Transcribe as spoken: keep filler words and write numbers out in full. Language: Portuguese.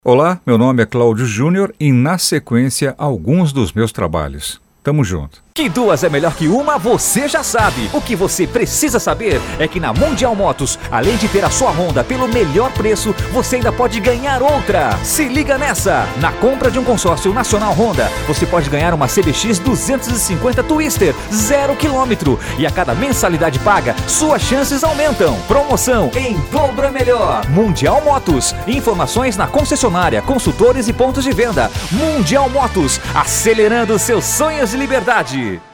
Olá, meu nome é Cláudio Júnior e, na sequência, alguns dos meus trabalhos. Tamo junto. Que duas é melhor que uma, você já sabe. O que você precisa saber é que na Mundial Motos, além de ter a sua Honda pelo melhor preço, você ainda pode ganhar outra. Se liga nessa! Na compra de um consórcio nacional Honda, você pode ganhar uma C B X duzentos e cinquenta Twister, zero quilômetro. E a cada mensalidade paga, suas chances aumentam. Promoção em dobro é melhor. Mundial Motos. Informações na concessionária, consultores e pontos de venda. Mundial Motos, acelerando seus sonhos de liberdade.